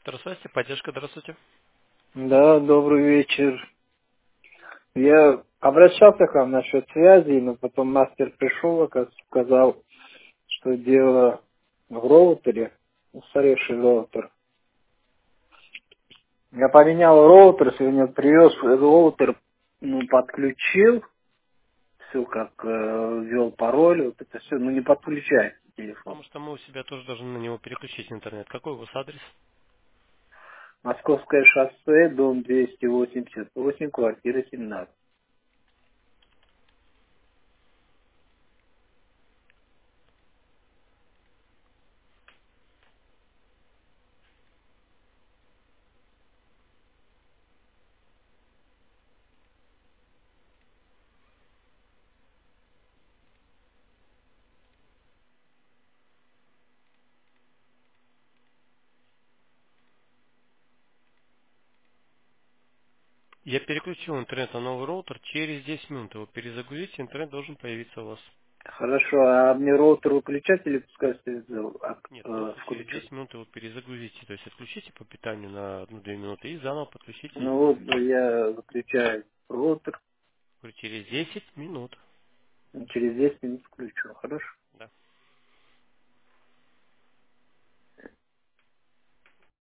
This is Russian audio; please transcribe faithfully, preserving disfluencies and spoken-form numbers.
Здравствуйте, поддержка, здравствуйте. Да, добрый вечер. Я обращался к вам насчет связи, но потом мастер пришел, оказывается, сказал, что дело в роутере, устаревший роутер. Я поменял роутер, сегодня привез роутер, ну, подключил, все как э, ввел пароль, вот это все, ну не подключается телефон. Потому что мы у себя тоже должны на него переключить интернет. Какой у вас адрес? Московское шоссе, дом двести восемьдесят восемь, квартира семнадцать. Я переключил интернет на новый роутер. Через десять минут его перезагрузите, интернет должен появиться у вас. Хорошо, а мне роутер выключать или пускай стоит, а, Нет, э, просто через включу? десять минут его перезагрузите. То есть отключите по питанию на одну-две минуты и заново подключите. Ну вот я выключаю роутер, Говорю, через десять минут. через десять минут включу. Хорошо?